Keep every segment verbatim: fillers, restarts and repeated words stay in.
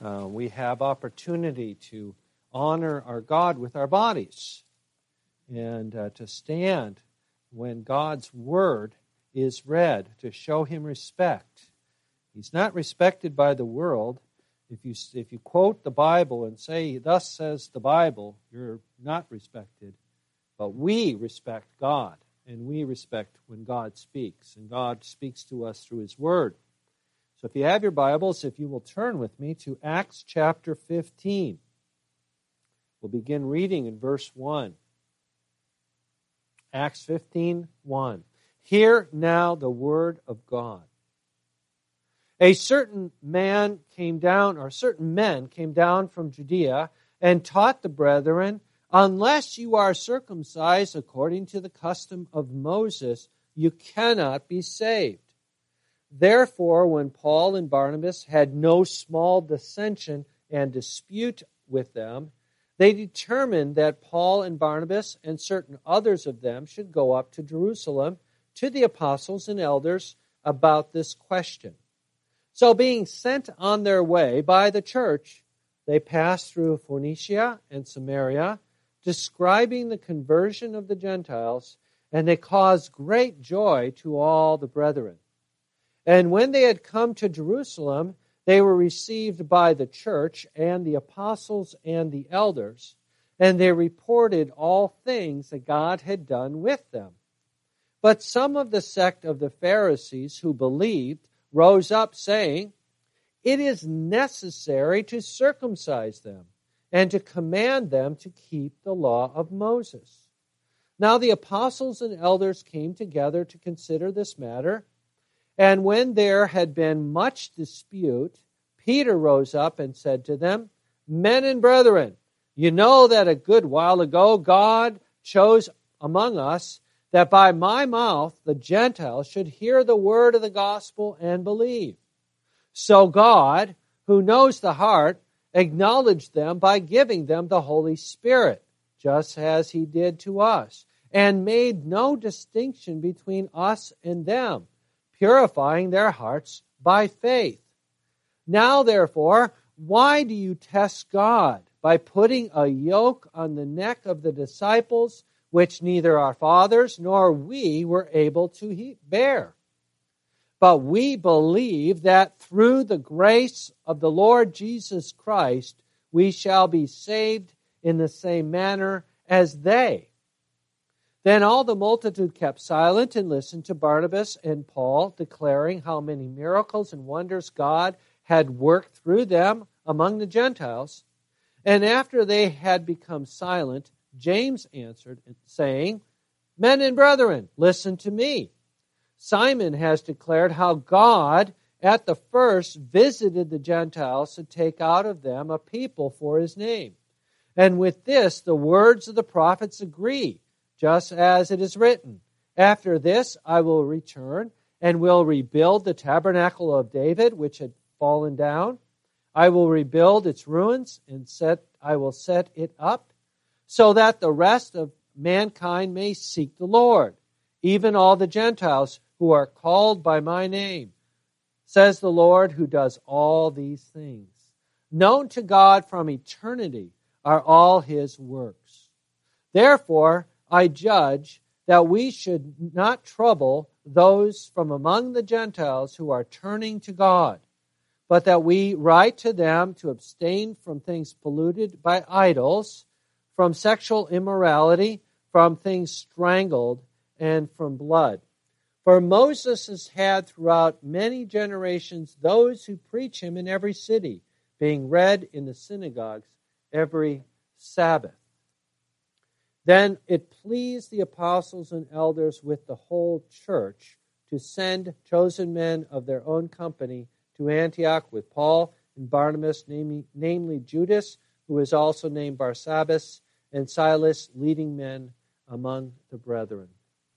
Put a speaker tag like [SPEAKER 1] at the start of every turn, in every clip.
[SPEAKER 1] uh, we have opportunity to honor our God with our bodies and uh, to stand when God's word is read, to show him respect. He's not respected by the world. If you if you quote the Bible and say, "Thus says the Bible," you're not respected. But we respect God, and we respect when God speaks, and God speaks to us through his word. So if you have your Bibles, if you will turn with me to Acts chapter fifteen. We'll begin reading in verse one. Acts fifteen, one. Hear now the word of God. A certain man came down, or certain men came down from Judea and taught the brethren, unless you are circumcised according to the custom of Moses, you cannot be saved. Therefore, when Paul and Barnabas had no small dissension and dispute with them, they determined that Paul and Barnabas and certain others of them should go up to Jerusalem to the apostles and elders about this question. So being sent on their way by the church, they passed through Phoenicia and Samaria, describing the conversion of the Gentiles, and they caused great joy to all the brethren. And when they had come to Jerusalem, they were received by the church and the apostles and the elders, and they reported all things that God had done with them. But some of the sect of the Pharisees who believed rose up, saying, "It is necessary to circumcise them and to command them to keep the law of Moses." Now the apostles and elders came together to consider this matter, and when there had been much dispute, Peter rose up and said to them, "Men and brethren, you know that a good while ago God chose among us that by my mouth the Gentiles should hear the word of the gospel and believe. So God, who knows the heart, acknowledged them by giving them the Holy Spirit, just as he did to us, and made no distinction between us and them, purifying their hearts by faith. Now, therefore, why do you test God by putting a yoke on the neck of the disciples, which neither our fathers nor we were able to bear? But we believe that through the grace of the Lord Jesus Christ, we shall be saved in the same manner as they." Then all the multitude kept silent and listened to Barnabas and Paul, declaring how many miracles and wonders God had worked through them among the Gentiles. And after they had become silent, James answered, saying, "Men and brethren, listen to me. Simon has declared how God at the first visited the Gentiles to take out of them a people for his name. And with this the words of the prophets agree, just as it is written, 'After this I will return and will rebuild the tabernacle of David, which had fallen down. I will rebuild its ruins and set I will set it up, so that the rest of mankind may seek the Lord, even all the Gentiles who are called by my name, says the Lord who does all these things. Known to God from eternity are all his works. Therefore, I judge that we should not trouble those from among the Gentiles who are turning to God, but that we write to them to abstain from things polluted by idols, from sexual immorality, from things strangled, and from blood. For Moses has had throughout many generations those who preach him in every city, being read in the synagogues every Sabbath." Then it pleased the apostles and elders with the whole church to send chosen men of their own company to Antioch with Paul and Barnabas, namely, namely Judas, who is also named Barsabbas, and Silas, leading men among the brethren.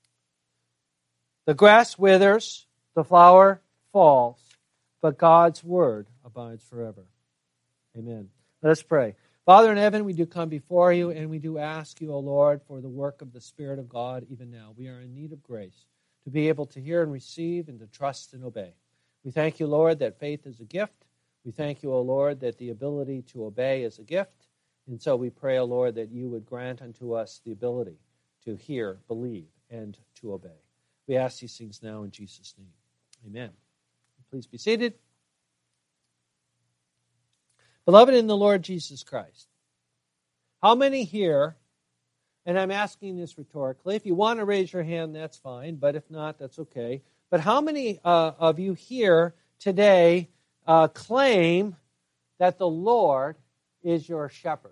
[SPEAKER 1] The grass withers, the flower falls, but God's word abides forever. Amen. Let us pray. Father in heaven, we do come before you, and we do ask you, O Lord, for the work of the Spirit of God even now. We are in need of grace to be able to hear and receive and to trust and obey. We thank you, Lord, that faith is a gift. We thank you, O Lord, that the ability to obey is a gift. And so we pray, O Lord, that you would grant unto us the ability to hear, believe, and to obey. We ask these things now in Jesus' name. Amen. Please be seated. Beloved in the Lord Jesus Christ, how many here, and I'm asking this rhetorically, if you want to raise your hand, that's fine, but if not, that's okay. But how many uh, of you here today uh, claim that the Lord is your shepherd?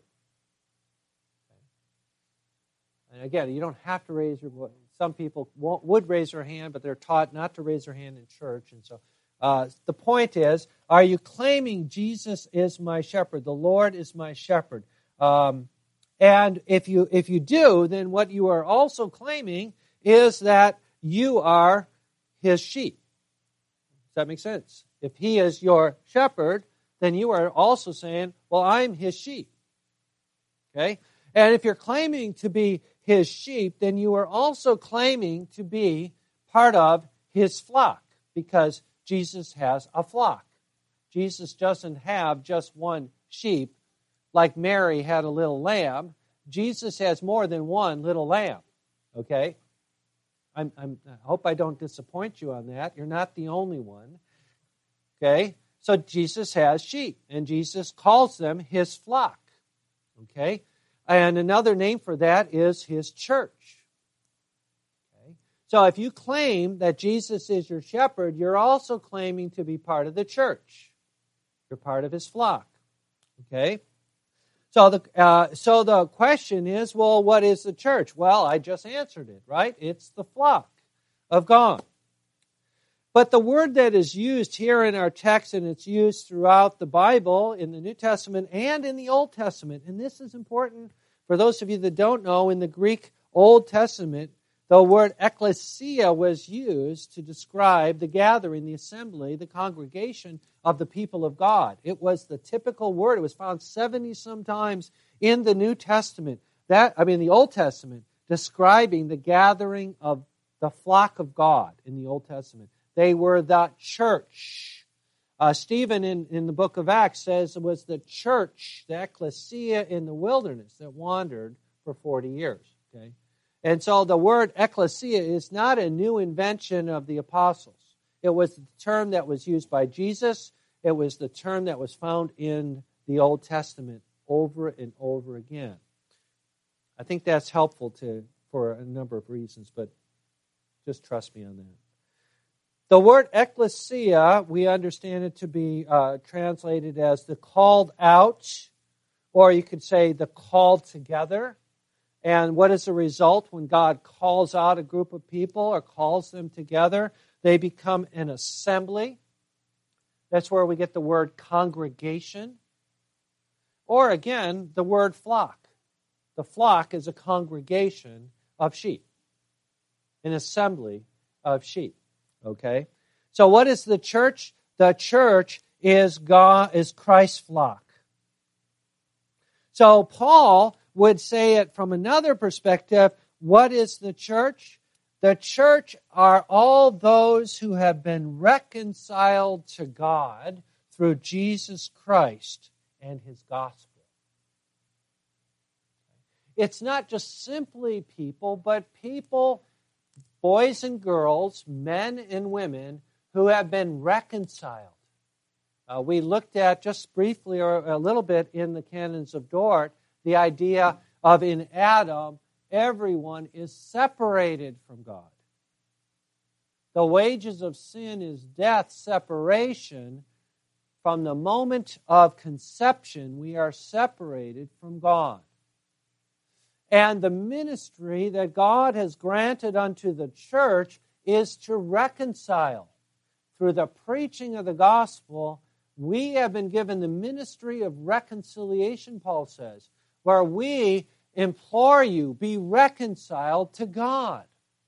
[SPEAKER 1] And again, you don't have to raise your voice. Some people won't, would raise their hand, but they're taught not to raise their hand in church. And so uh, the point is, are you claiming Jesus is my shepherd? The Lord is my shepherd. Um, and if you if you do, then what you are also claiming is that you are his sheep. Does that make sense? If he is your shepherd, then you are also saying, well, I'm his sheep. Okay? And if you're claiming to be his sheep, then you are also claiming to be part of his flock, because Jesus has a flock. Jesus doesn't have just one sheep like Mary had a little lamb. Jesus has more than one little lamb. Okay? I'm, I'm, I hope I don't disappoint you on that. You're not the only one. Okay? So Jesus has sheep, and Jesus calls them his flock. Okay? And another name for that is his church. Okay? So if you claim that Jesus is your shepherd, you're also claiming to be part of the church. You're part of his flock. Okay? So the, uh, so the question is, well, what is the church? Well, I just answered it, right? It's the flock of God. But the word that is used here in our text, and it's used throughout the Bible, in the New Testament and in the Old Testament, and this is important for those of you that don't know, in the Greek Old Testament, the word ecclesia was used to describe the gathering, the assembly, the congregation of the people of God. It was the typical word. It was found seventy-some times in the New Testament, that I mean the Old Testament, describing the gathering of the flock of God in the Old Testament. They were the church. Uh, Stephen in, in the book of Acts says it was the church, the ecclesia in the wilderness that wandered for forty years. Okay? And so the word ecclesia is not a new invention of the apostles. It was the term that was used by Jesus. It was the term that was found in the Old Testament over and over again. I think that's helpful to for a number of reasons, but just trust me on that. The word ecclesia, we understand it to be uh, translated as the called out, or you could say the called together. And what is the result when God calls out a group of people or calls them together? They become an assembly. That's where we get the word congregation. Or again, the word flock. The flock is a congregation of sheep, an assembly of sheep. Okay? So what is the church? The church is God, is Christ's flock. So Paul would say it from another perspective. What is the church? The church are all those who have been reconciled to God through Jesus Christ and his gospel. It's not just simply people, but people, boys and girls, men and women, who have been reconciled. Uh, we looked at just briefly or a little bit in the Canons of Dort the idea of in Adam, everyone is separated from God. The wages of sin is death, separation. From the moment of conception, we are separated from God. And the ministry that God has granted unto the church is to reconcile. Through the preaching of the gospel, we have been given the ministry of reconciliation, Paul says, where we implore you, be reconciled to God.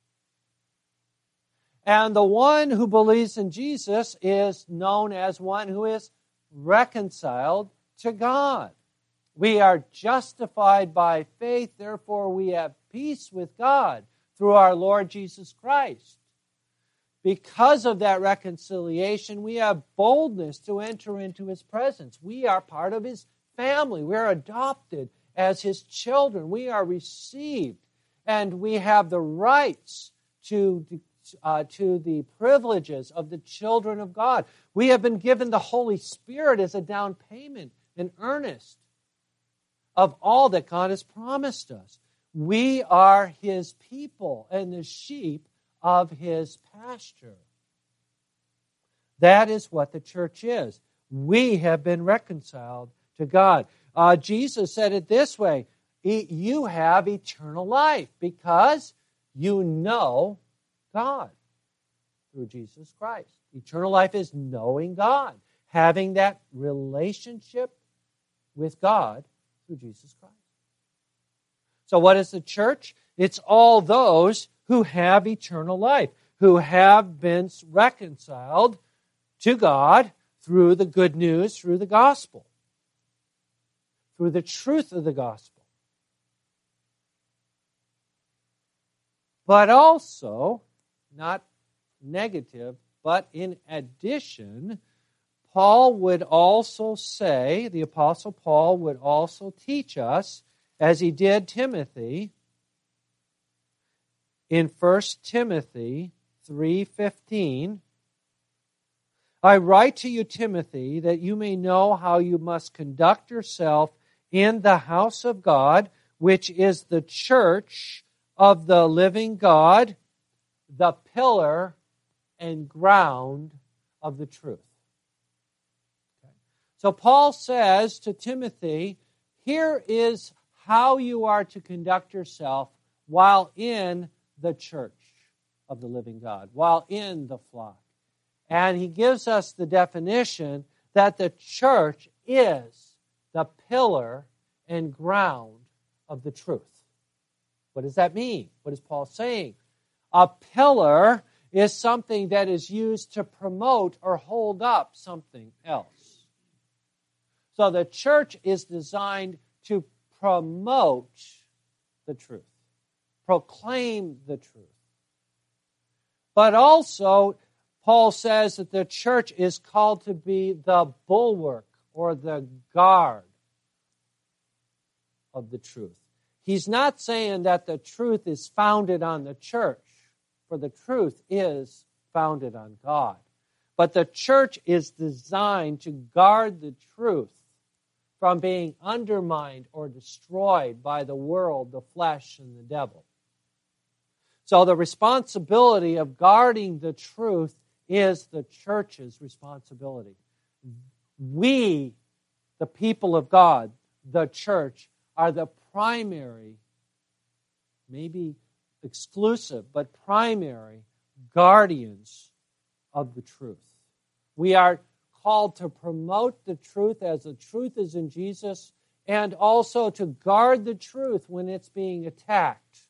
[SPEAKER 1] And the one who believes in Jesus is known as one who is reconciled to God. We are justified by faith, therefore we have peace with God through our Lord Jesus Christ. because of that reconciliation, we have boldness to enter into His presence. We are part of His family. We are adopted as His children. We are received, and we have the rights to, uh, to the privileges of the children of God. We have been given the Holy Spirit as a down payment, an earnest of all that God has promised us. We are His people and the sheep of His pasture. That is what the church is. We have been reconciled to God. Uh, Jesus said it this way, you have eternal life because you know God through Jesus Christ. Eternal life is knowing God, having that relationship with God through Jesus Christ. So what is the church? It's all those who have eternal life, who have been reconciled to God through the good news, through the gospel, through the truth of the gospel. But also, not negative, but in addition, Paul would also say, the Apostle Paul would also teach us, as he did Timothy, in First Timothy three fifteen, I write to you, Timothy, that you may know how you must conduct yourself in the house of God, which is the church of the living God, the pillar and ground of the truth. Okay. So Paul says to Timothy, here is how you are to conduct yourself while in the church of the living God, while in the flock. And he gives us the definition that the church is the pillar and ground of the truth. What does that mean? What is Paul saying? A pillar is something that is used to promote or hold up something else. So the church is designed to promote the truth, proclaim the truth. But also, Paul says that the church is called to be the bulwark or the guard of the truth. He's not saying that the truth is founded on the church, for the truth is founded on God. But the church is designed to guard the truth from being undermined or destroyed by the world, the flesh, and the devil. So the responsibility of guarding the truth is the church's responsibility. We, the people of God, the church, are the primary, maybe exclusive, but primary guardians of the truth. We are called to promote the truth as the truth is in Jesus, and also to guard the truth when it's being attacked.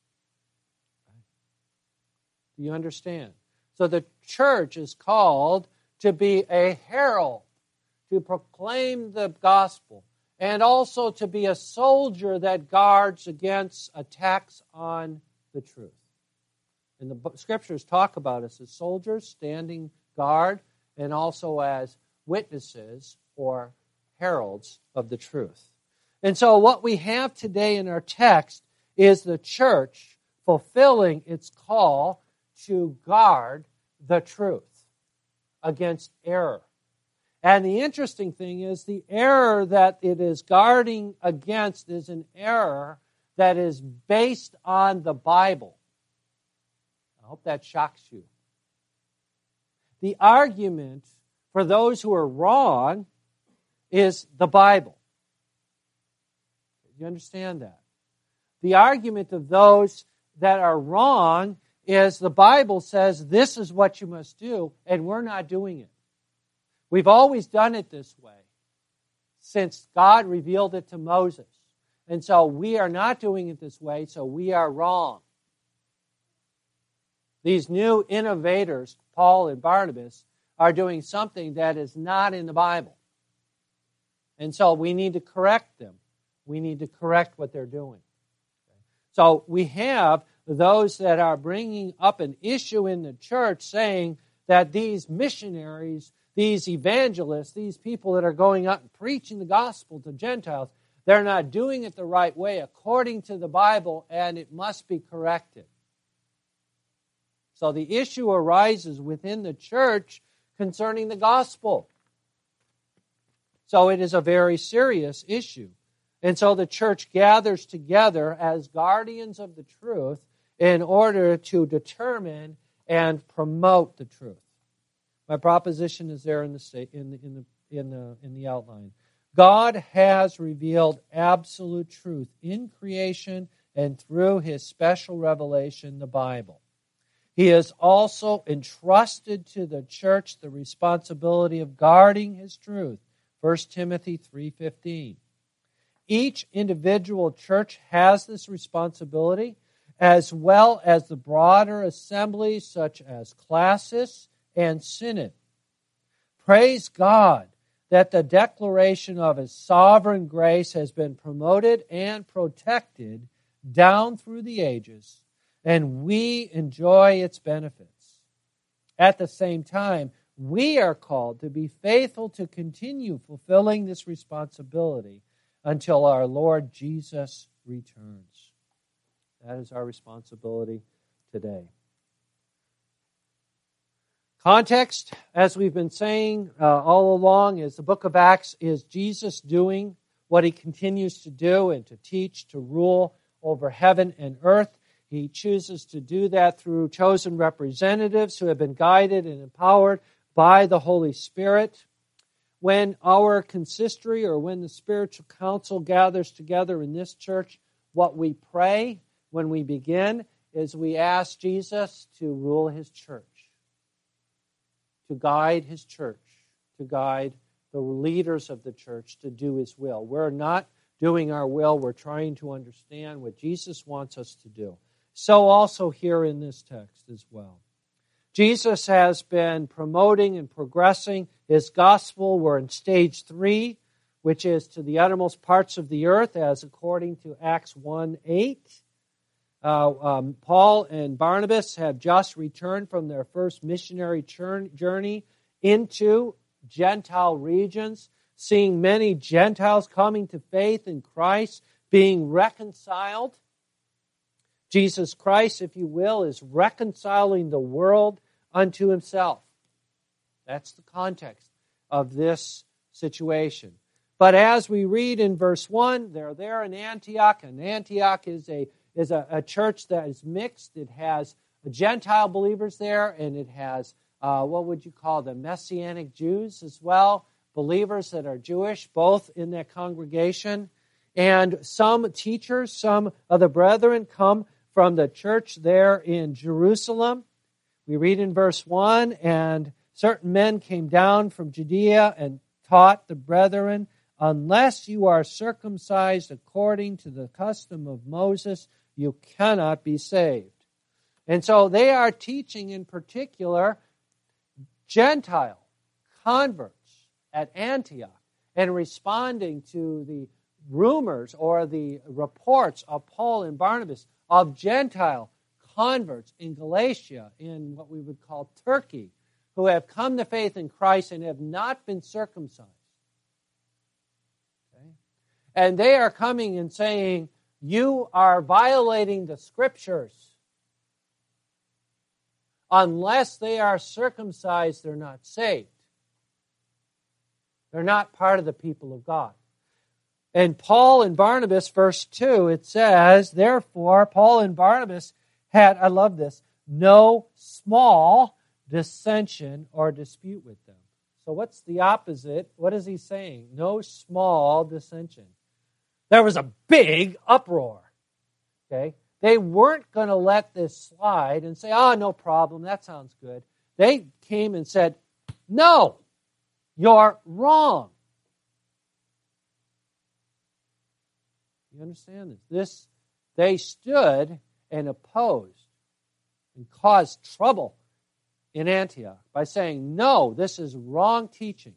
[SPEAKER 1] Do you understand? So the church is called to be a herald, to proclaim the gospel, and also to be a soldier that guards against attacks on the truth. And the scriptures talk about us as soldiers standing guard and also as witnesses or heralds of the truth. And so what we have today in our text is the church fulfilling its call to guard the truth against error. And the interesting thing is the error that it is guarding against is an error that is based on the Bible. I hope that shocks you. The argument for those who are wrong is the Bible. You understand that? The argument of those that are wrong is the Bible says this is what you must do, and we're not doing it. We've always done it this way since God revealed it to Moses. And so we are not doing it this way, so we are wrong. These new innovators, Paul and Barnabas, are doing something that is not in the Bible. And so we need to correct them. We need to correct what they're doing. So we have those that are bringing up an issue in the church saying that these missionaries, these evangelists, these people that are going out and preaching the gospel to Gentiles, they're not doing it the right way according to the Bible, and it must be corrected. So the issue arises within the church concerning the gospel. So it is a very serious issue. And so the church gathers together as guardians of the truth in order to determine and promote the truth. My proposition is there in the state, in the, in the, in the, in the outline. God has revealed absolute truth in creation and through His special revelation, the Bible. He has also entrusted to the church the responsibility of guarding His truth. First Timothy three fifteen. Each individual church has this responsibility, as well as the broader assemblies such as classis and synod. Praise God that the declaration of His sovereign grace has been promoted and protected down through the ages, and we enjoy its benefits. At the same time, we are called to be faithful to continue fulfilling this responsibility until our Lord Jesus returns. That is our responsibility today. Context, as we've been saying uh, all along, is the book of Acts is Jesus doing what He continues to do and to teach, to rule over heaven and earth. He chooses to do that through chosen representatives who have been guided and empowered by the Holy Spirit. When our consistory or when the spiritual council gathers together in this church, what we pray when we begin is we ask Jesus to rule His church, to guide His church, to guide the leaders of the church to do His will. We're not doing our will. We're trying to understand what Jesus wants us to do. So also here in this text as well. Jesus has been promoting and progressing His gospel. We're in stage three, which is to the uttermost parts of the earth, as according to Acts one eight. Uh, um, Paul and Barnabas have just returned from their first missionary journey into Gentile regions, seeing many Gentiles coming to faith in Christ, being reconciled. Jesus Christ, if you will, is reconciling the world unto Himself. That's the context of this situation. But as we read in verse one, they're there in Antioch, and Antioch is a is a, a church that is mixed. It has Gentile believers there, and it has, uh, what would you call them, Messianic Jews as well, believers that are Jewish, both in that congregation. And some teachers, some of the brethren come from the church there in Jerusalem. We read in verse one, and certain men came down from Judea and taught the brethren, unless you are circumcised according to the custom of Moses, you cannot be saved. And so they are teaching in particular Gentile converts at Antioch and responding to the rumors or the reports of Paul and Barnabas of Gentile converts in Galatia, in what we would call Turkey, who have come to faith in Christ and have not been circumcised. Okay? And they are coming and saying, you are violating the Scriptures. Unless they are circumcised, they're not saved. They're not part of the people of God. And Paul and Barnabas, verse two, it says, therefore, Paul and Barnabas had, I love this, no small dissension or dispute with them. So what's the opposite? What is he saying? No small dissension. There was a big uproar. Okay? They weren't going to let this slide and say, oh, no problem, that sounds good. They came and said, no, you're wrong. You understand this? This, they stood and opposed and caused trouble in Antioch by saying, no, this is wrong teaching.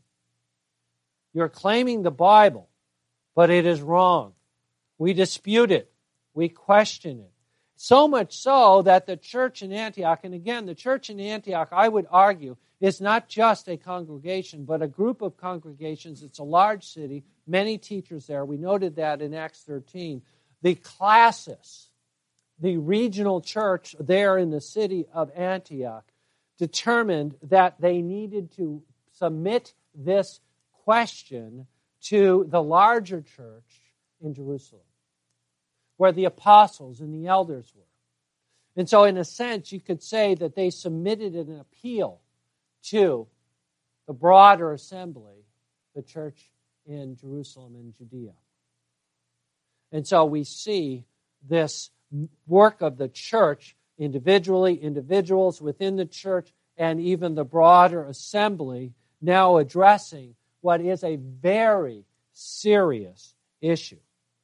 [SPEAKER 1] You're claiming the Bible, but it is wrong. We dispute it. We question it. So much so that the church in Antioch, and again, the church in Antioch, I would argue, is not just a congregation, but a group of congregations. It's a large city, many teachers there. We noted that in Acts thirteen. The classis, the regional church there in the city of Antioch, determined that they needed to submit this question to the larger church in Jerusalem, where the apostles and the elders were. And so in a sense, you could say that they submitted an appeal to the broader assembly, the church in Jerusalem and Judea. And so we see this work of the church individually, individuals within the church, and even the broader assembly now addressing what is a very serious issue.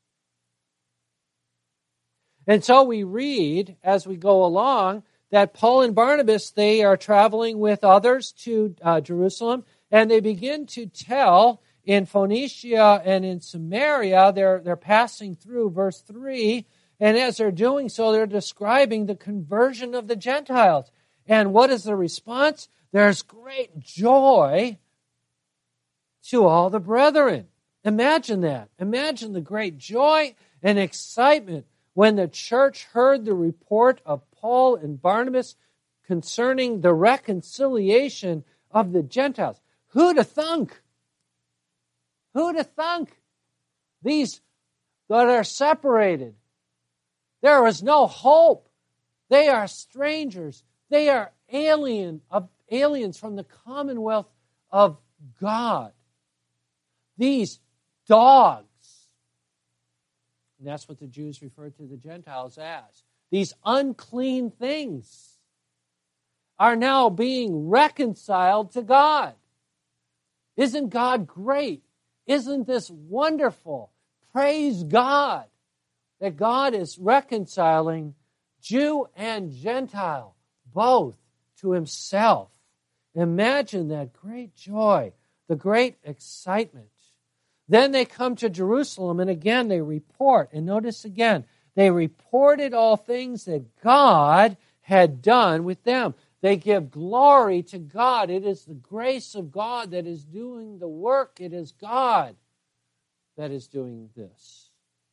[SPEAKER 1] And so we read as we go along that Paul and Barnabas, they are traveling with others to uh, Jerusalem, and they begin to tell in Phoenicia and in Samaria, they're, they're passing through verse three, and as they're doing so, they're describing the conversion of the Gentiles. And what is the response? There's great joy to all the brethren. Imagine that. Imagine the great joy and excitement when the church heard the report of Paul and Barnabas concerning the reconciliation of the Gentiles. Who'd have thunk? Who'd have thunk? These that are separated, there is no hope. They are strangers. They are alien of aliens from the commonwealth of God. These dogs. And that's what the Jews referred to the Gentiles as. These unclean things are now being reconciled to God. Isn't God great? Isn't this wonderful? Praise God that God is reconciling Jew and Gentile, both to himself. Imagine that great joy, the great excitement. Then they come to Jerusalem, and again they report. And notice again, they reported all things that God had done with them. They give glory to God. It is the grace of God that is doing the work. It is God that is doing this.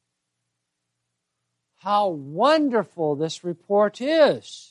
[SPEAKER 1] How wonderful this report is.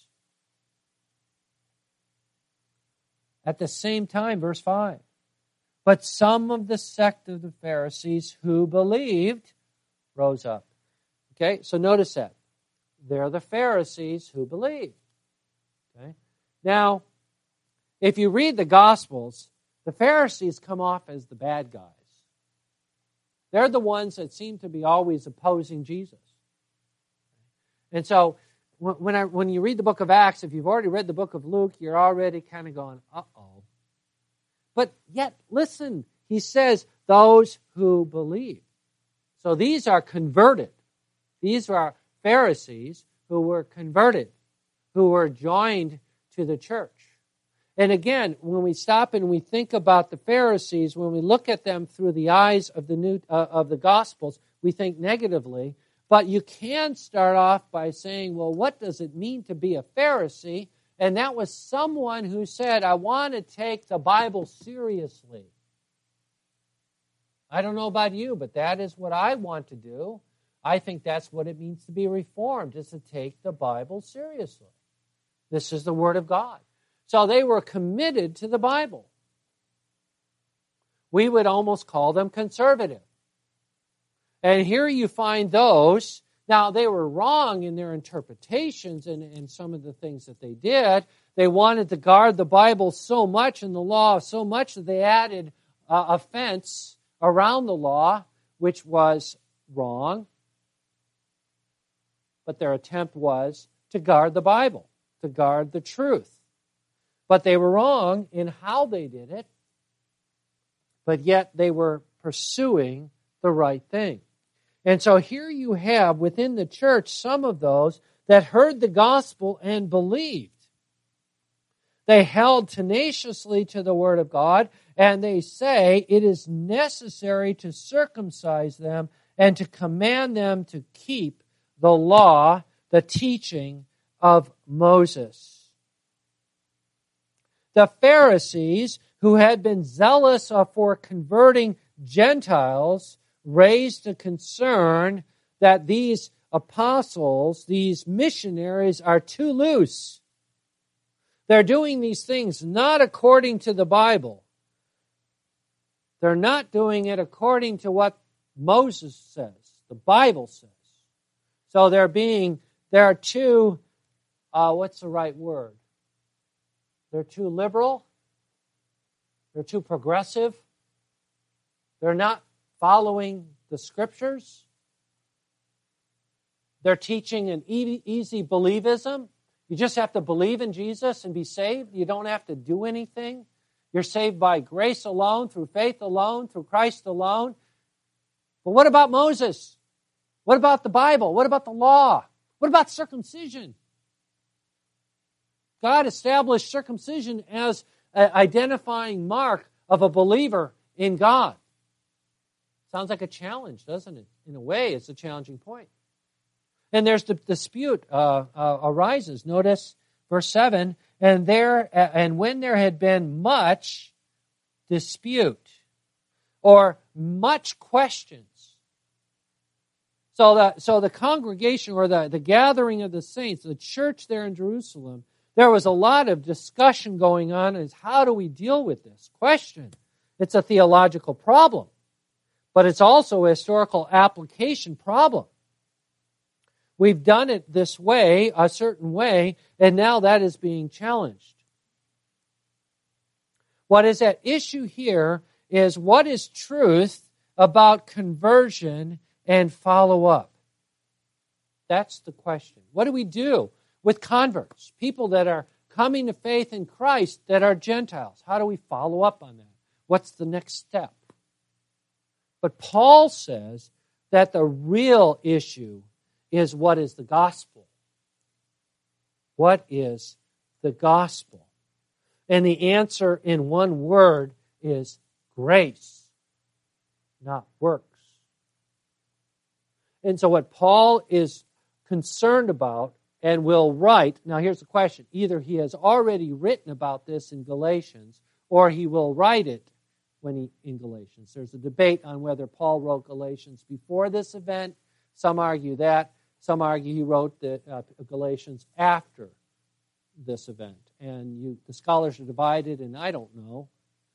[SPEAKER 1] At the same time, verse five, but some of the sect of the Pharisees who believed rose up. Okay, so notice that. They're the Pharisees who believed. Okay. Now, if you read the Gospels, the Pharisees come off as the bad guys. They're the ones that seem to be always opposing Jesus. And so, when I, when you read the book of Acts, if you've already read the book of Luke, you're already kind of going, uh-oh. But yet, listen, he says, those who believe. So these are converted. These are Pharisees who were converted, who were joined to the church. And again, when we stop and we think about the Pharisees, when we look at them through the eyes of the new uh, of the Gospels, we think negatively. But you can start off by saying, well, what does it mean to be a Pharisee? And that was someone who said, I want to take the Bible seriously. I don't know about you, but that is what I want to do. I think that's what it means to be reformed, is to take the Bible seriously. This is the Word of God. So they were committed to the Bible. We would almost call them conservative. And here you find those, now they were wrong in their interpretations and, and some of the things that they did. They wanted to guard the Bible so much and the law so much that they added uh, a fence around the law, which was wrong. But their attempt was to guard the Bible, to guard the truth. But they were wrong in how they did it, but yet they were pursuing the right thing. And so here you have within the church some of those that heard the gospel and believed. They held tenaciously to the Word of God, and they say it is necessary to circumcise them and to command them to keep the law, the teaching of Moses. The Pharisees, who had been zealous for converting Gentiles, raised a concern that these apostles, these missionaries, are too loose. They're doing these things not according to the Bible. They're not doing it according to what Moses says, the Bible says. So they're being, they're too, uh, what's the right word? They're too liberal. They're too progressive. They're not following the Scriptures. They're teaching an easy believism. You just have to believe in Jesus and be saved. You don't have to do anything. You're saved by grace alone, through faith alone, through Christ alone. But what about Moses? What about the Bible? What about the law? What about circumcision? God established circumcision as an identifying mark of a believer in God. Sounds like a challenge, doesn't it? In a way, it's a challenging point. And there's the dispute uh, uh, arises. Notice verse seven, and there and when there had been much dispute or much questions. So the so the congregation or the, the gathering of the saints, the church there in Jerusalem, there was a lot of discussion going on as how do we deal with this question? It's a theological problem, but it's also a historical application problem. We've done it this way, a certain way, and now that is being challenged. What is at issue here is what is truth about conversion and follow-up? That's the question. What do we do with converts, people that are coming to faith in Christ that are Gentiles? How do we follow up on that? What's the next step? But Paul says that the real issue is what is the gospel? What is the gospel? And the answer in one word is grace, not works. And so what Paul is concerned about and will write, now here's the question, either he has already written about this in Galatians or he will write it when he in Galatians. There's a debate on whether Paul wrote Galatians before this event. Some argue that. Some argue he wrote the uh, Galatians after this event. And you, the scholars are divided, and I don't know.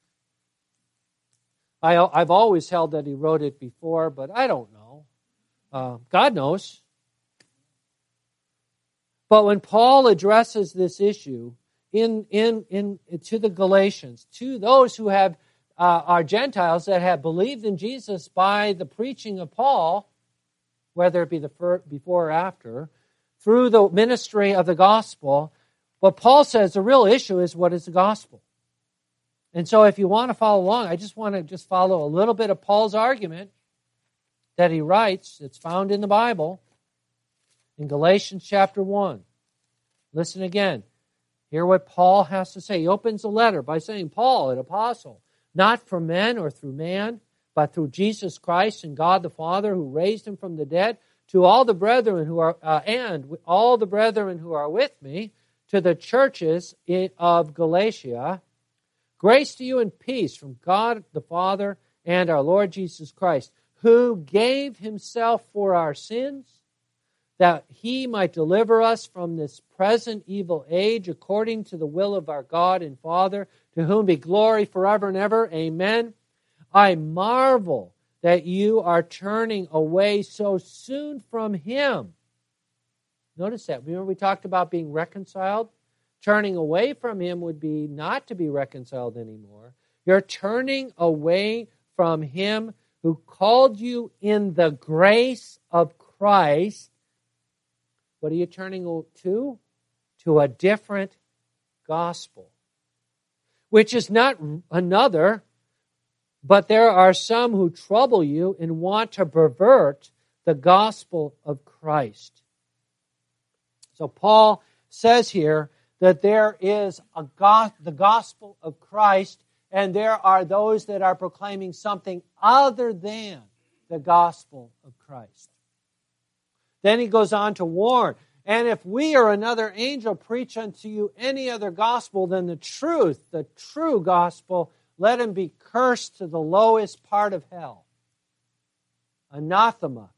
[SPEAKER 1] I, I've always held that he wrote it before, but I don't know. Uh, God knows. But when Paul addresses this issue in, in, in, to the Galatians, to those who have uh, are Gentiles that have believed in Jesus by the preaching of Paul, whether it be the first, before or after, through the ministry of the gospel, what Paul says the real issue is what is the gospel. And so if you want to follow along, I just want to just follow a little bit of Paul's argument that he writes. It's found in the Bible in Galatians chapter one. Listen again. Hear what Paul has to say. He opens the letter by saying, Paul, an apostle, not from men or through man, but through Jesus Christ and God the Father who raised him from the dead, to all the brethren who are, uh, and all the brethren who are with me, to the churches of Galatia, grace to you and peace from God the Father and our Lord Jesus Christ, who gave himself for our sins, that he might deliver us from this present evil age, according to the will of our God and Father, to whom be glory forever and ever. Amen. I marvel that you are turning away so soon from him. Notice that. Remember we talked about being reconciled? Turning away from him would be not to be reconciled anymore. You're turning away from him who called you in the grace of Christ. What are you turning to? To a different gospel, which is not another, but there are some who trouble you and want to pervert the gospel of Christ. So Paul says here that there is a go- the gospel of Christ, and there are those that are proclaiming something other than the gospel of Christ. Then he goes on to warn, and if we or another angel preach unto you any other gospel than the truth, the true gospel, let him be cursed to the lowest part of hell. Anathema.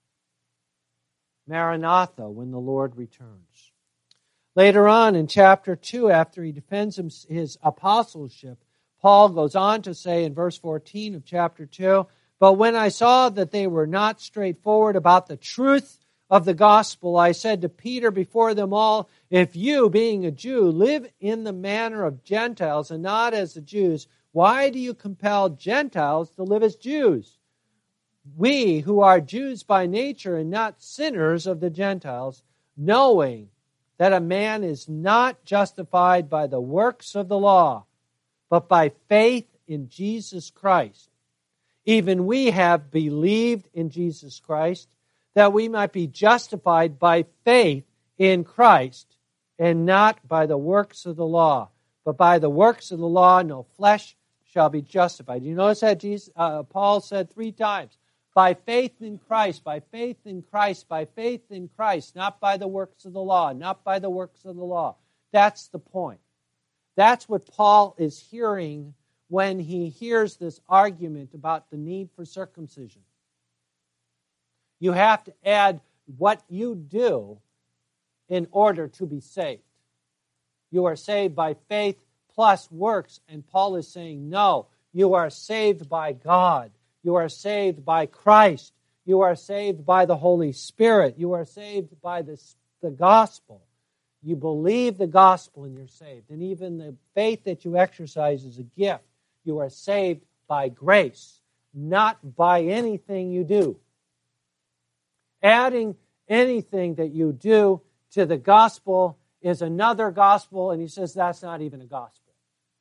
[SPEAKER 1] Maranatha, when the Lord returns. Later on in chapter two, after he defends his apostleship, Paul goes on to say in verse fourteen of chapter two, but when I saw that they were not straightforward about the truth of the gospel, I said to Peter before them all, if you, being a Jew, live in the manner of Gentiles and not as the Jews, why do you compel Gentiles to live as Jews? We who are Jews by nature and not sinners of the Gentiles, knowing that a man is not justified by the works of the law, but by faith in Jesus Christ. Even we have believed in Jesus Christ, that we might be justified by faith in Christ, and not by the works of the law. But by the works of the law, no flesh shall be justified. You notice that Jesus, uh, Paul said three times, by faith in Christ, by faith in Christ, by faith in Christ, not by the works of the law, not by the works of the law. That's the point. That's what Paul is hearing when he hears this argument about the need for circumcision. You have to add what you do in order to be saved. You are saved by faith plus works, and Paul is saying, no, you are saved by God. You are saved by Christ. You are saved by the Holy Spirit. You are saved by the, the gospel. You believe the gospel and you're saved. And even the faith that you exercise is a gift. You are saved by grace, not by anything you do. Adding anything that you do to the gospel is another gospel, and he says that's not even a gospel.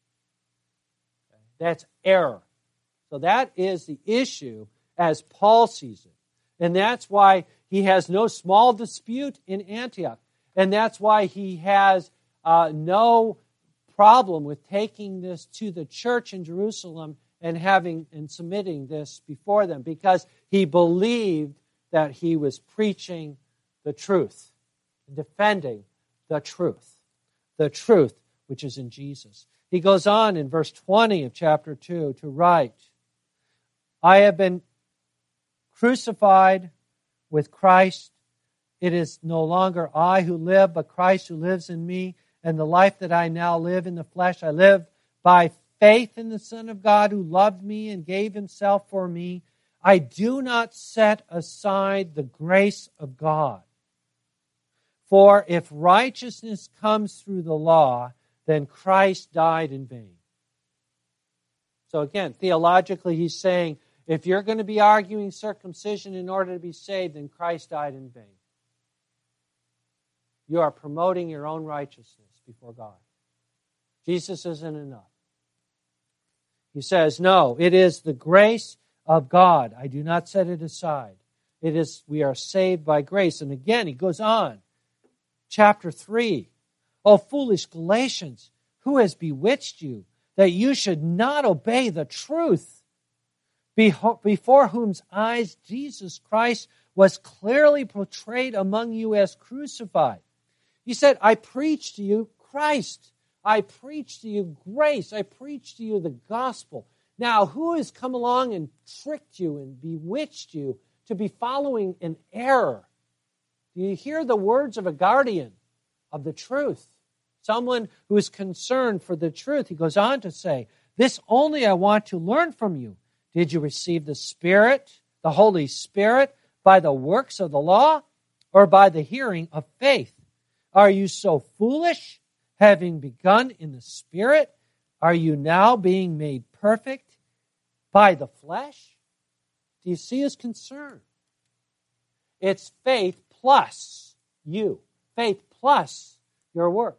[SPEAKER 1] That's error. So that is the issue as Paul sees it. And that's why he has no small dispute in Antioch. And that's why he has uh, no problem with taking this to the church in Jerusalem and having and submitting this before them, because he believed that he was preaching the truth, defending the truth, the truth which is in Jesus. He goes on in verse twenty of chapter two to write, I have been crucified with Christ. It is no longer I who live, but Christ who lives in me. And the life that I now live in the flesh, I live by faith in the Son of God who loved me and gave himself for me. I do not set aside the grace of God. For if righteousness comes through the law, then Christ died in vain. So again, theologically, he's saying, if you're going to be arguing circumcision in order to be saved, then Christ died in vain. You are promoting your own righteousness before God. Jesus isn't enough. He says, no, it is the grace of God. I do not set it aside. It is, we are saved by grace. And again, he goes on. Chapter three. O foolish Galatians, who has bewitched you that you should not obey the truth? Before whose eyes Jesus Christ was clearly portrayed among you as crucified. He said, I preach to you Christ. I preach to you grace. I preach to you the gospel. Now, who has come along and tricked you and bewitched you to be following an error? Do you hear the words of a guardian of the truth? Someone who is concerned for the truth. He goes on to say, this only I want to learn from you. Did you receive the Spirit, the Holy Spirit, by the works of the law or by the hearing of faith? Are you so foolish, having begun in the Spirit? Are you now being made perfect by the flesh? Do you see his concern? It's faith plus you. Faith plus your works.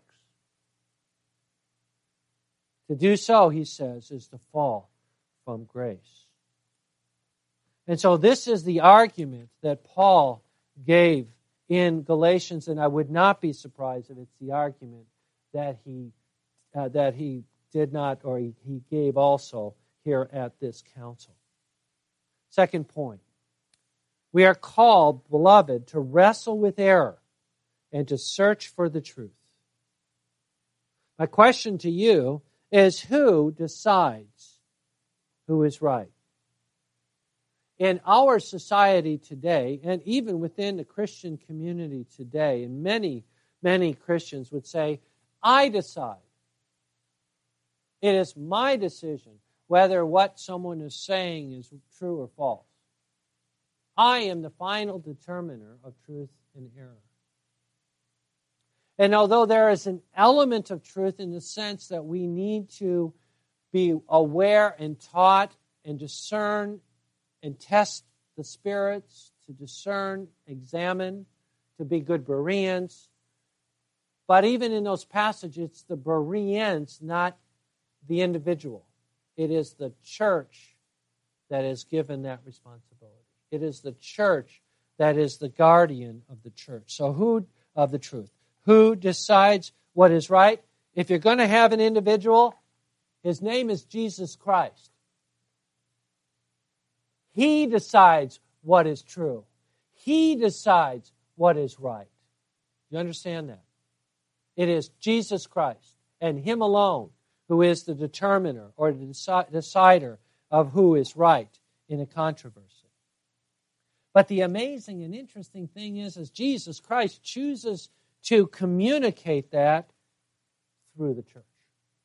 [SPEAKER 1] To do so, he says, is to fall from grace. And so this is the argument that Paul gave in Galatians, and I would not be surprised if it's the argument that he uh, that he did not, or he, he gave also here at this council. Second point. We are called, beloved, to wrestle with error and to search for the truth. My question to you is, who decides who is right? In our society today, and even within the Christian community today, and many, many Christians would say, I decide. It is my decision whether what someone is saying is true or false. I am the final determiner of truth and error. And although there is an element of truth in the sense that we need to be aware and taught and discern and test the spirits, to discern, examine, to be good Bereans. But even in those passages, it's the Bereans, not the individual. It is the church that is given that responsibility. It is the church that is the guardian of the church. So who of the truth? Who decides what is right? If you're going to have an individual, his name is Jesus Christ. He decides what is true. He decides what is right. You understand that? It is Jesus Christ and Him alone who is the determiner or the decider of who is right in a controversy. But the amazing and interesting thing is, is Jesus Christ chooses to communicate that through the church.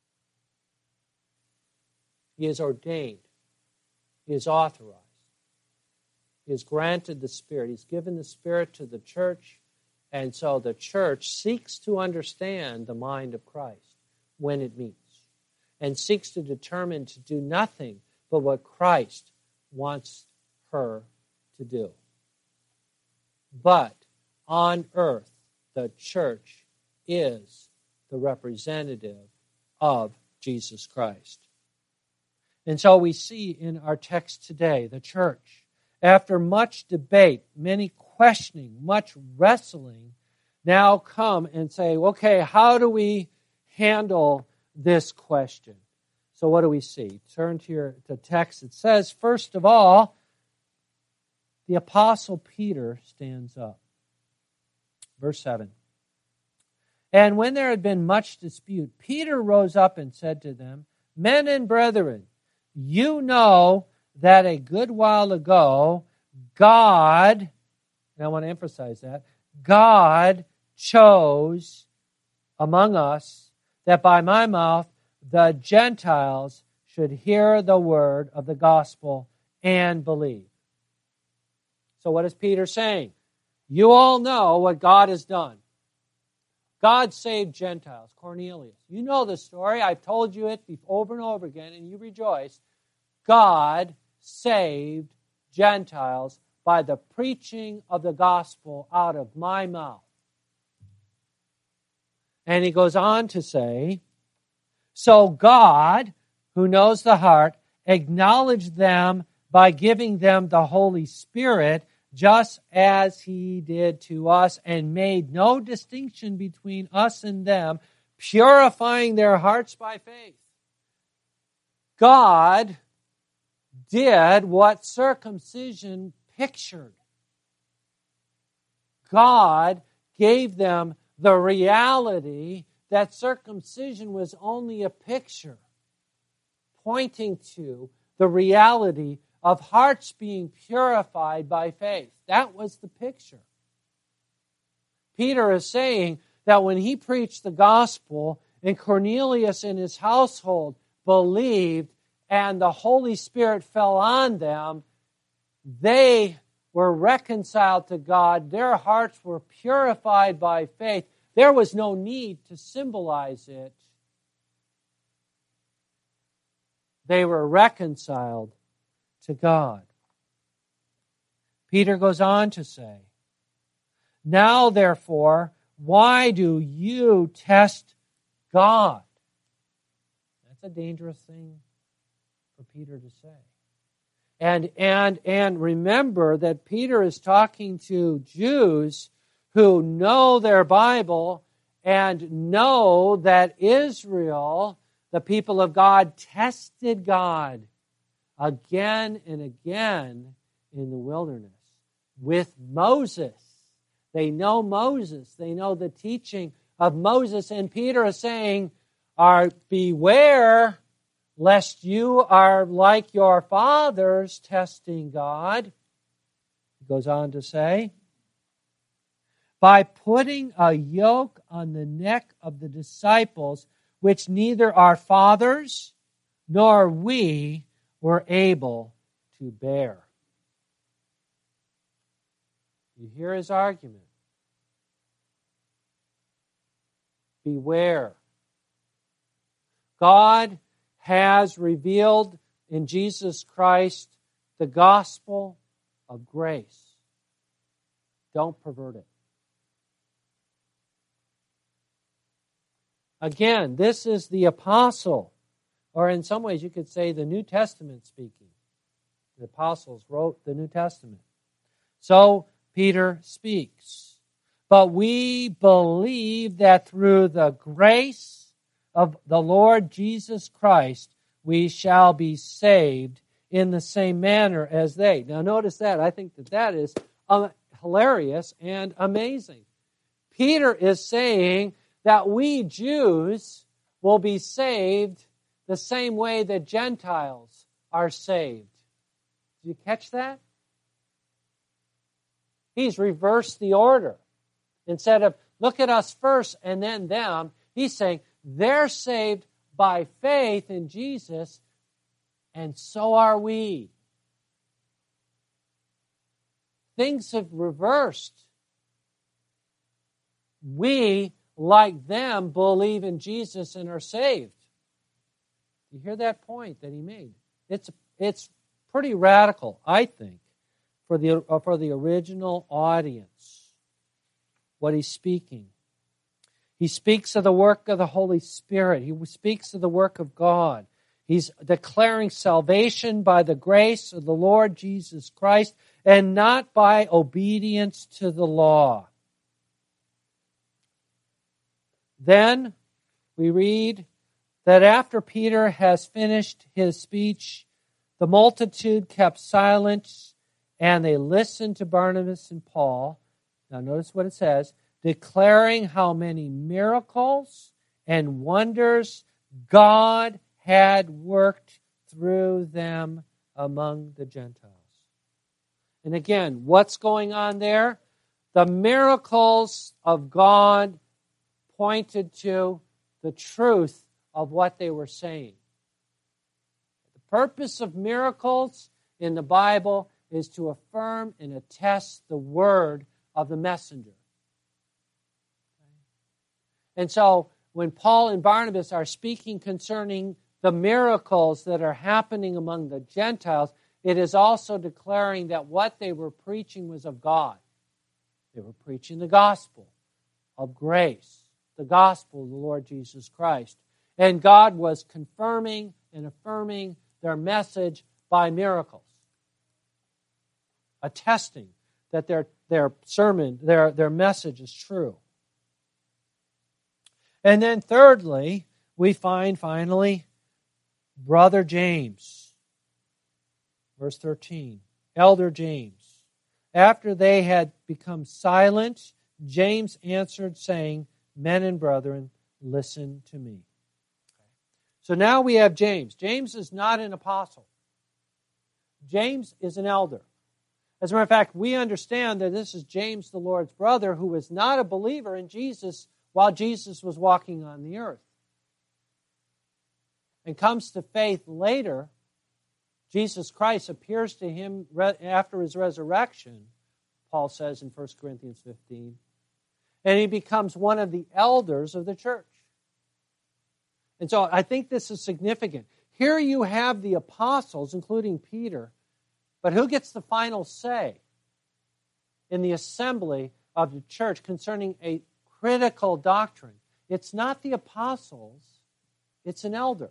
[SPEAKER 1] He is ordained. He is authorized. He has granted the Spirit. He's given the Spirit to the church. And so the church seeks to understand the mind of Christ when it meets, and seeks to determine to do nothing but what Christ wants her to do. But on earth, the church is the representative of Jesus Christ. And so we see in our text today, the church, after much debate, many questioning, much wrestling, now come and say, okay, how do we handle this question? So what do we see? Turn to your to text. It says, first of all, the Apostle Peter stands up. Verse seven. And when there had been much dispute, Peter rose up and said to them, Men and brethren, you know that a good while ago, God, and I want to emphasize that, God chose among us that by my mouth the Gentiles should hear the word of the gospel and believe. So what is Peter saying? You all know what God has done. God saved Gentiles, Cornelius. You know the story. I've told you it over and over again, and you rejoice. God saved Gentiles by the preaching of the gospel out of my mouth. And he goes on to say, so God, who knows the heart, acknowledged them by giving them the Holy Spirit, just as He did to us, and made no distinction between us and them, purifying their hearts by faith. God did what circumcision pictured. God gave them the reality that circumcision was only a picture, pointing to the reality of hearts being purified by faith. That was the picture. Peter is saying that when he preached the gospel and Cornelius and his household believed and the Holy Spirit fell on them, they were reconciled to God. Their hearts were purified by faith. There was no need to symbolize it. They were reconciled to God. Peter goes on to say, now therefore, why do you test God? That's a dangerous thing for Peter to say. And, and, and remember that Peter is talking to Jews who know their Bible and know that Israel, the people of God, tested God again and again in the wilderness. with Moses. They know Moses. They know the teaching of Moses. And Peter is saying, "Are beware lest you are like your fathers, testing God." He goes on to say, "By putting a yoke on the neck of the disciples, which neither our fathers nor we were able to bear." You hear his argument. Beware. God has revealed in Jesus Christ the gospel of grace. Don't pervert it. Again, this is the apostle, or in some ways you could say the New Testament speaking. The apostles wrote the New Testament. So Peter speaks. "But we believe that through the grace of the Lord Jesus Christ, we shall be saved in the same manner as they." Now notice that. I think that that is uh, hilarious and amazing. Peter is saying that we Jews will be saved the same way that Gentiles are saved. Did you catch that? He's reversed the order. Instead of look at us first and then them, he's saying they're saved by faith in Jesus, and so are we. Things have reversed. We, like them, believe in Jesus and are saved. You hear that point that he made? It's it's pretty radical, I think, for the uh, for the original audience. What he's speaking. He speaks of the work of the Holy Spirit. He speaks of the work of God. He's declaring salvation by the grace of the Lord Jesus Christ and not by obedience to the law. Then we read that after Peter has finished his speech, the multitude kept silence and they listened to Barnabas and Paul. Now notice what it says, declaring how many miracles and wonders God had worked through them among the Gentiles. And again, what's going on there? The miracles of God pointed to the truth of what they were saying. The purpose of miracles in the Bible is to affirm and attest the word of the messenger. And so when Paul and Barnabas are speaking concerning the miracles that are happening among the Gentiles, it is also declaring that what they were preaching was of God. They were preaching the gospel of grace, the gospel of the Lord Jesus Christ. And God was confirming and affirming their message by miracles, attesting that their, their sermon, their, their message is true. And then thirdly, we find finally Brother James. Verse thirteen, Elder James. After they had become silent, James answered, saying, Men and brethren, listen to me. So now we have James. James is not an apostle. James is an elder. As a matter of fact, we understand that this is James, the Lord's brother, who was not a believer in Jesus while Jesus was walking on the earth. And comes to faith later. Jesus Christ appears to him after his resurrection, Paul says in First Corinthians fifteen. And he becomes one of the elders of the church. And so I think this is significant. Here you have the apostles, including Peter, but who gets the final say in the assembly of the church concerning a critical doctrine? It's not the apostles, it's an elder.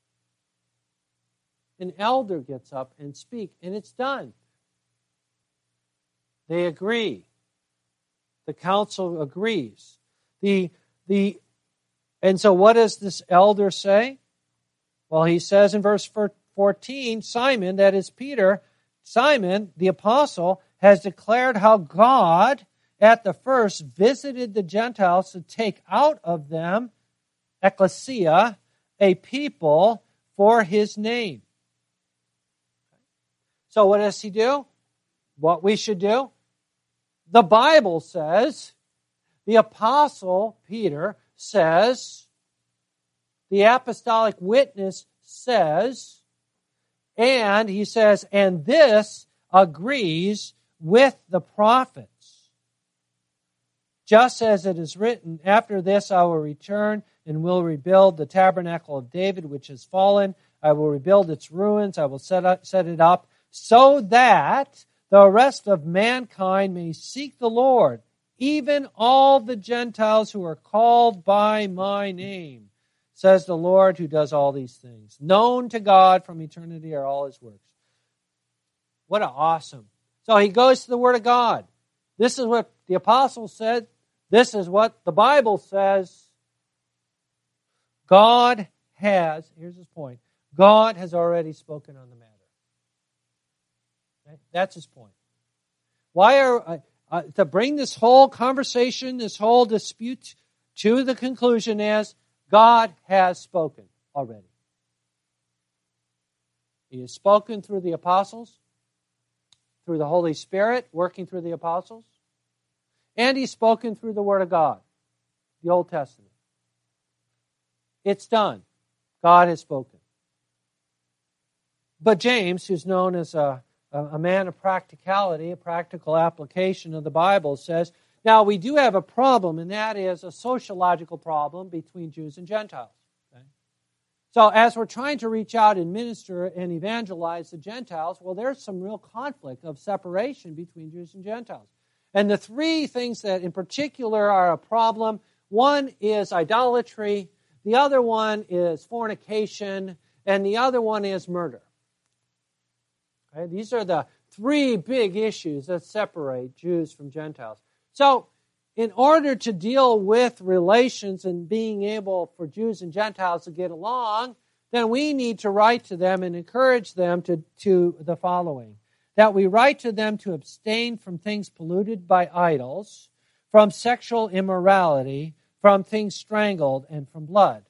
[SPEAKER 1] An elder gets up and speaks, and it's done. They agree. The council agrees. The, the, and so what does this elder say? Well, he says in verse fourteen, Simon, that is Peter, Simon, the apostle, has declared how God at the first visited the Gentiles to take out of them, ecclesia, a people for his name. So what does he do? What we should do? The Bible says, the Apostle Peter says, the apostolic witness says, and he says, and this agrees with the prophets. Just as it is written, after this I will return and will rebuild the tabernacle of David, which has fallen. I will rebuild its ruins. I will set, up, set it up so that the rest of mankind may seek the Lord, even all the Gentiles who are called by my name, says the Lord who does all these things. Known to God from eternity are all his works. What an awesome. So he goes to the Word of God. This is what the apostle said. This is what the Bible says. God has, here's his point, God has already spoken on the matter. Okay? That's his point. Why are, uh, uh, to bring this whole conversation, this whole dispute to the conclusion is, God has spoken already. He has spoken through the apostles, through the Holy Spirit, working through the apostles, and he's spoken through the Word of God, the Old Testament. It's done. God has spoken. But James, who's known as a, a man of practicality, a practical application of the Bible, says, now we do have a problem, and that is a sociological problem between Jews and Gentiles. Okay? So as we're trying to reach out and minister and evangelize the Gentiles, well, there's some real conflict of separation between Jews and Gentiles. And the three things that in particular are a problem, one is idolatry, the other one is fornication, and the other one is murder. Okay? These are the three big issues that separate Jews from Gentiles. So, in order to deal with relations and being able for Jews and Gentiles to get along, then we need to write to them and encourage them to, to the following. That we write to them to abstain from things polluted by idols, from sexual immorality, from things strangled, and from blood.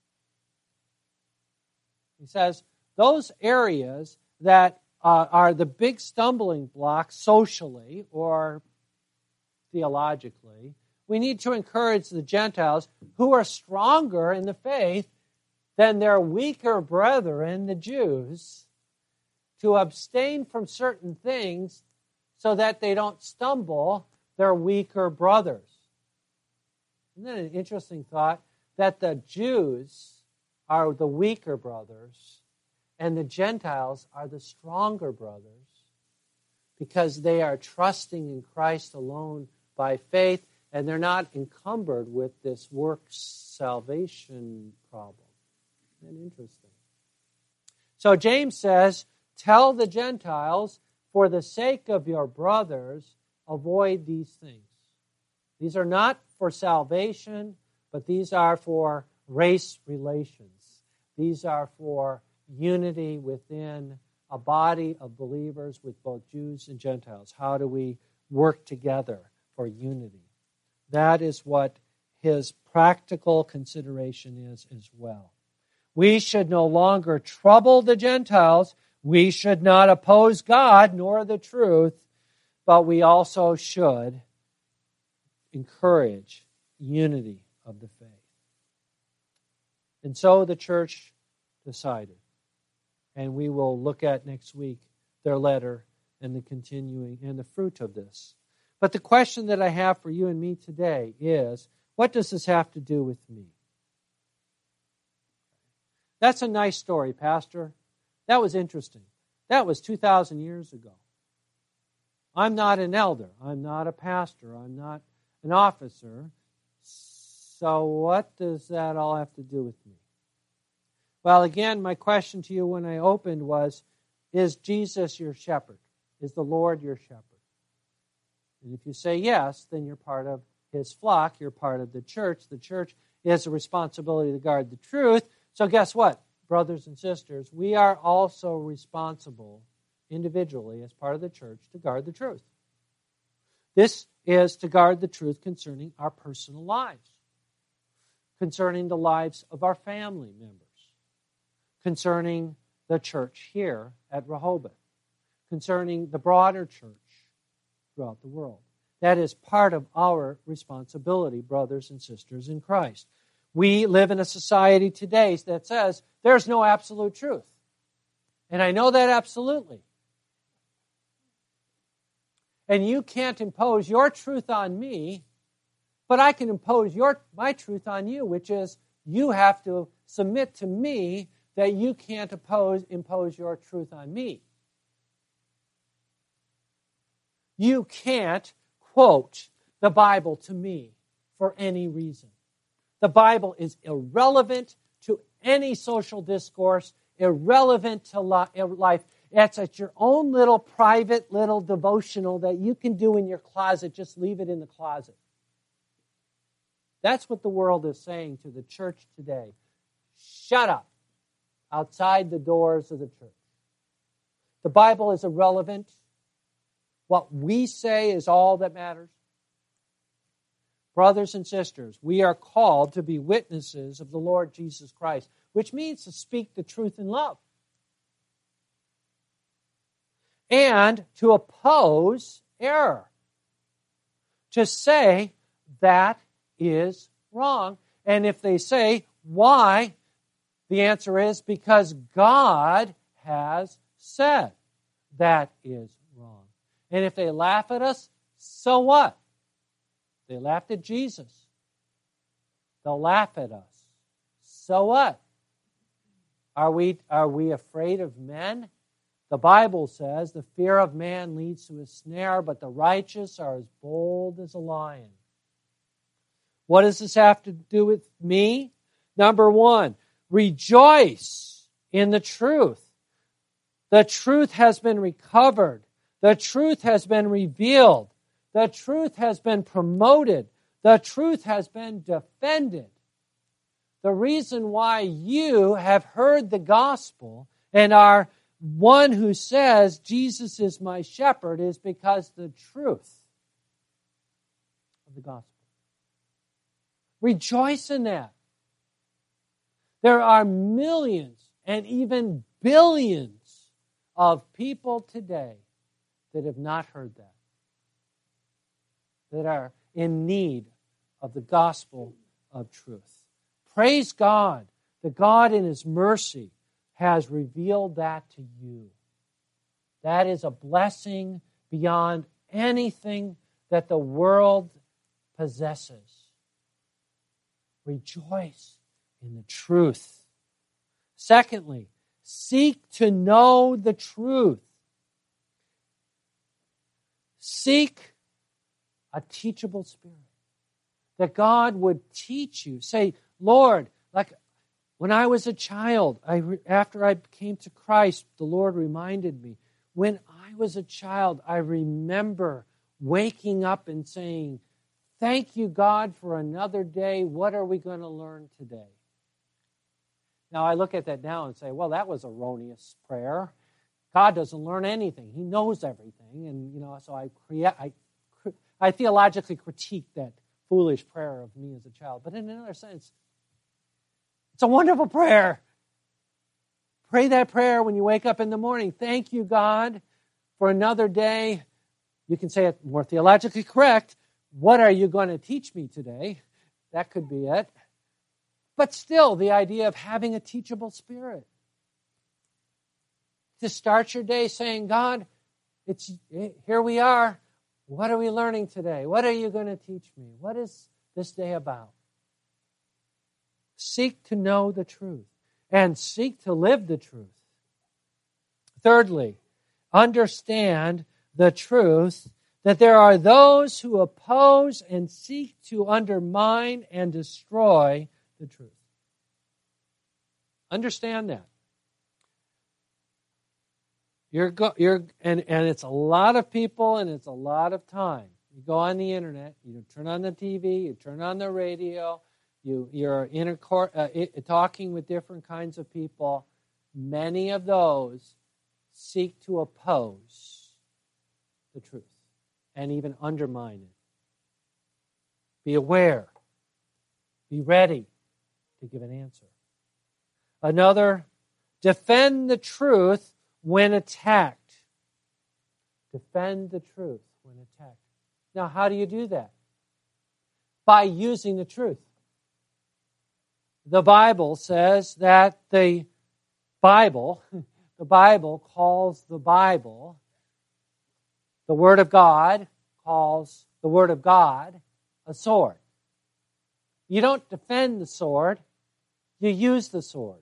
[SPEAKER 1] He says, those areas that uh, are the big stumbling blocks socially or theologically, we need to encourage the Gentiles who are stronger in the faith than their weaker brethren, the Jews, to abstain from certain things so that they don't stumble their weaker brothers. Isn't that an interesting thought? That the Jews are the weaker brothers and the Gentiles are the stronger brothers because they are trusting in Christ alone by faith, and they're not encumbered with this works salvation problem. Isn't that interesting? So James says, tell the Gentiles, for the sake of your brothers, avoid these things. These are not for salvation, but these are for race relations. These are for unity within a body of believers with both Jews and Gentiles. How do we work together for unity? That is what his practical consideration is as well. We should no longer trouble the Gentiles. We should not oppose God nor the truth, but we also should encourage unity of the faith. And so the church decided. And we will look at next week their letter and the continuing and the fruit of this. But the question that I have for you and me today is, what does this have to do with me? That's a nice story, Pastor. That was interesting. That was two thousand years ago. I'm not an elder. I'm not a pastor. I'm not an officer. So what does that all have to do with me? Well, again, my question to you when I opened was, is Jesus your shepherd? Is the Lord your shepherd? And if you say yes, then you're part of his flock. You're part of the church. The church has a responsibility to guard the truth. So guess what, brothers and sisters? We are also responsible individually as part of the church to guard the truth. This is to guard the truth concerning our personal lives, concerning the lives of our family members, concerning the church here at Rehoboth, concerning the broader church throughout the world. That is part of our responsibility, brothers and sisters in Christ. We live in a society today that says there's no absolute truth. And I know that absolutely. And you can't impose your truth on me, but I can impose your my truth on you, which is you have to submit to me that you can't oppose, impose your truth on me. You can't quote the Bible to me for any reason. The Bible is irrelevant to any social discourse, irrelevant to life. It's at your own little private little devotional that you can do in your closet. Just leave it in the closet. That's what the world is saying to the church today. Shut up outside the doors of the church. The Bible is irrelevant. What we say is all that matters. Brothers and sisters, we are called to be witnesses of the Lord Jesus Christ, which means to speak the truth in love. And to oppose error. To say that is wrong. And if they say, why? The answer is because God has said that is wrong. And if they laugh at us, so what? They laughed at Jesus. They'll laugh at us. So what? Are we, are we afraid of men? The Bible says the fear of man leads to a snare, but the righteous are as bold as a lion. What does this have to do with me? Number one, rejoice in the truth. The truth has been recovered. The truth has been revealed. The truth has been promoted. The truth has been defended. The reason why you have heard the gospel and are one who says Jesus is my shepherd is because the truth of the gospel. Rejoice in that. There are millions and even billions of people today that have not heard that, that are in need of the gospel of truth. Praise God that God in His mercy has revealed that to you. That is a blessing beyond anything that the world possesses. Rejoice in the truth. Secondly, seek to know the truth. Seek a teachable spirit. That God would teach you. Say, Lord, like when I was a child, I, after I came to Christ, the Lord reminded me. When I was a child, I remember waking up and saying, thank you, God, for another day. What are we going to learn today? Now, I look at that now and say, well, that was erroneous prayer. God doesn't learn anything. He knows everything. And, you know, so I create, I, I theologically critique that foolish prayer of me as a child. But in another sense, it's a wonderful prayer. Pray that prayer when you wake up in the morning. Thank you, God, for another day. You can say it more theologically correct. What are you going to teach me today? That could be it. But still, the idea of having a teachable spirit. To start your day saying, God, it's here we are. What are we learning today? What are you going to teach me? What is this day about? Seek to know the truth and seek to live the truth. Thirdly, understand the truth that there are those who oppose and seek to undermine and destroy the truth. Understand that. You're go, you're and, and it's a lot of people and it's a lot of time. You go on the internet, you turn on the T V, you turn on the radio, you, you're intercor- uh, it, talking with different kinds of people. Many of those seek to oppose the truth. and even undermine it. Be aware. Be ready to give an answer. Another, defend the truth when attacked. Defend the truth when attacked. Now, how do you do that? By using the truth. The Bible says that the Bible, the Bible calls the Bible, the Word of God calls the Word of God a sword. You don't defend the sword, you use the sword.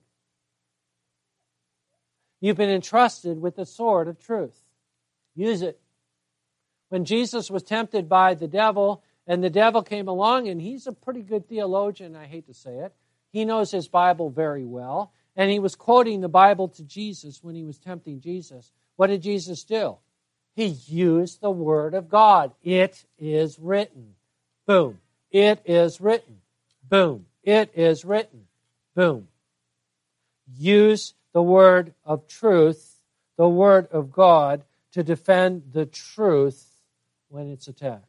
[SPEAKER 1] You've been entrusted with the sword of truth. Use it. When Jesus was tempted by the devil, and the devil came along, and he's a pretty good theologian, I hate to say it. He knows his Bible very well, and he was quoting the Bible to Jesus when he was tempting Jesus. What did Jesus do? He used the Word of God. It is written. Boom. It is written. Boom. It is written. Boom. Use the word of truth, the Word of God, to defend the truth when it's attacked.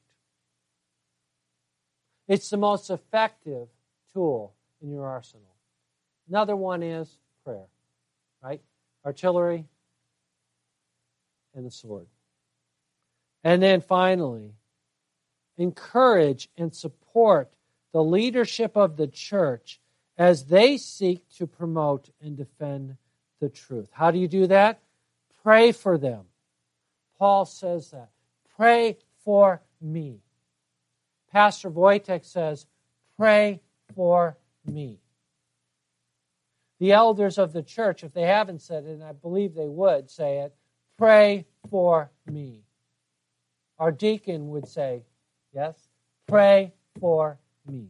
[SPEAKER 1] It's the most effective tool in your arsenal. Another one is prayer, right? Artillery and the sword. And then finally, encourage and support the leadership of the church as they seek to promote and defend the truth. How do you do that? Pray for them. Paul says that. Pray for me. Pastor Wojtek says, pray for me. The elders of the church, if they haven't said it, and I believe they would say it, pray for me. Our deacon would say, yes, pray for me.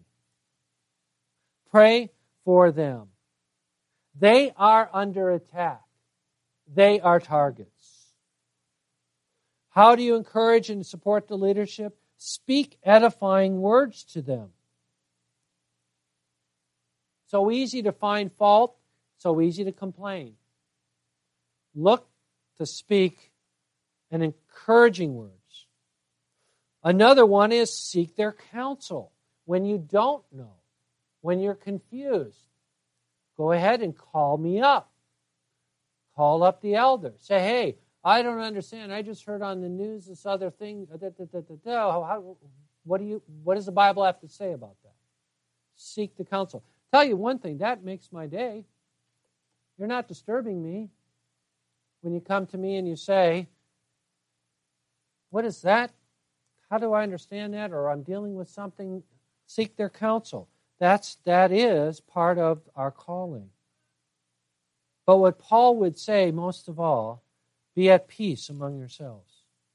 [SPEAKER 1] Pray for them. They are under attack. They are targets. How do you encourage and support the leadership? Speak edifying words to them. So easy to find fault, so easy to complain. Look to speak an encouraging words. Another one is seek their counsel. When you don't know, when you're confused, go ahead and call me up. Call up the elder. Say, hey, I don't understand. I just heard on the news this other thing. Da, da, da, da, da. How, what do you? What does the Bible have to say about that? Seek the counsel. Tell you one thing, that makes my day. You're not disturbing me when you come to me and you say, what is that? How do I understand that? Or I'm dealing with something. Seek their counsel. That's, that is part of our calling. But what Paul would say most of all, be at peace among yourselves.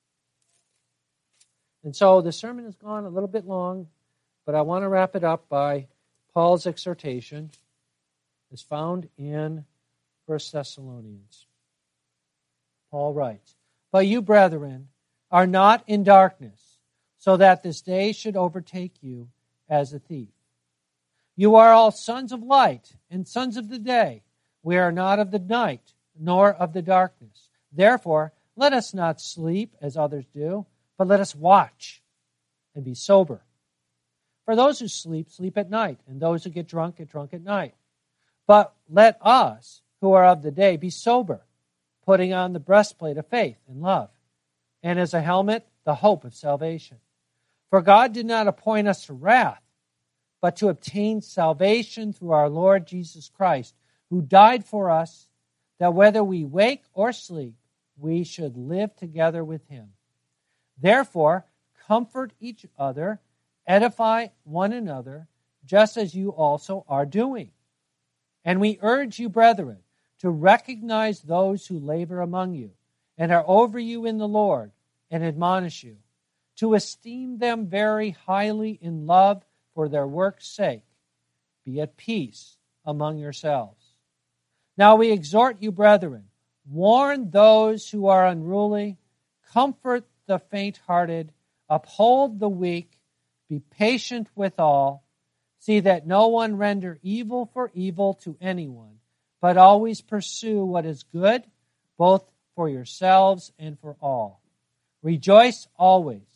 [SPEAKER 1] And so the sermon has gone a little bit long, but I want to wrap it up by Paul's exhortation is found in First Thessalonians. Paul writes, but you, brethren, are not in darkness, so that this day should overtake you as a thief. You are all sons of light and sons of the day. We are not of the night, nor of the darkness. Therefore, let us not sleep as others do, but let us watch and be sober. For those who sleep, sleep at night, and those who get drunk, get drunk at night. But let us, who are of the day, be sober, putting on the breastplate of faith and love, and as a helmet, the hope of salvation. For God did not appoint us to wrath, but to obtain salvation through our Lord Jesus Christ, who died for us, that whether we wake or sleep, we should live together with him. Therefore, comfort each other, edify one another, just as you also are doing. And we urge you, brethren, to recognize those who labor among you and are over you in the Lord and admonish you, to esteem them very highly in love for their work's sake. Be at peace among yourselves. Now we exhort you, brethren, warn those who are unruly, comfort the faint-hearted, uphold the weak, be patient with all. See that no one render evil for evil to anyone, but always pursue what is good, both for yourselves and for all. Rejoice always,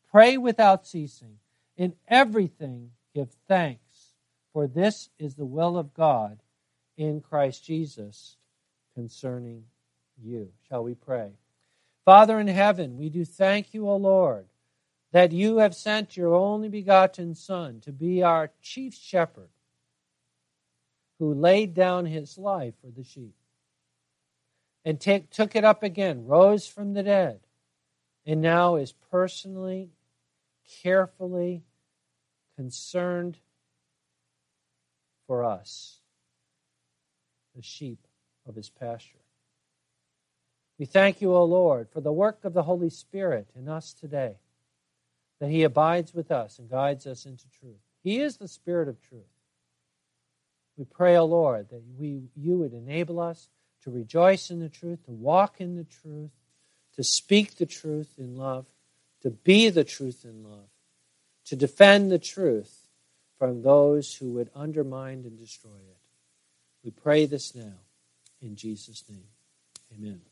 [SPEAKER 1] Pray without ceasing. In everything give thanks, for this is the will of God in Christ Jesus concerning you. Shall we pray? Father in heaven, we do thank you, O Lord, that you have sent your only begotten Son to be our chief shepherd, who laid down his life for the sheep, and take, took it up again, rose from the dead, and now is personally, carefully concerned for us, the sheep of his pasture. We thank you, O Lord, for the work of the Holy Spirit in us today, that he abides with us and guides us into truth. He is the Spirit of truth. We pray, O Lord, that we, you would enable us to rejoice in the truth, to walk in the truth, to speak the truth in love, to be the truth in love, to defend the truth from those who would undermine and destroy it. We pray this now in Jesus' name. Amen.